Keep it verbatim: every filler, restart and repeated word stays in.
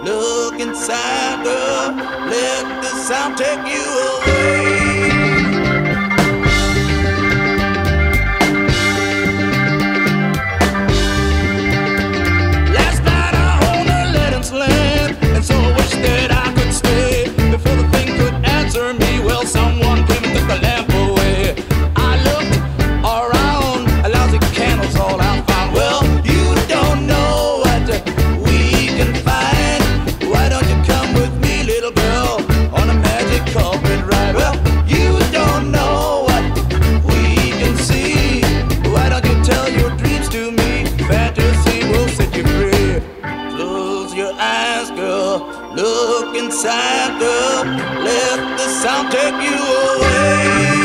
Look inside, girl. Let the sound take you away. Last night I owned a Letting's land, and so I wish that I could stay. Before the thing could answer me, well, someone came and took the lamp away. I looked around, a lousy candle's all I found. Well, you don't know what we can find. Why don't you come with me, little girl, on a magic carpet ride? Well, you don't know what we can see. Why don't you tell your dreams to me? Fantasy will set you free. Close your eyes, girl. Look inside, girl. Let the sound take you away.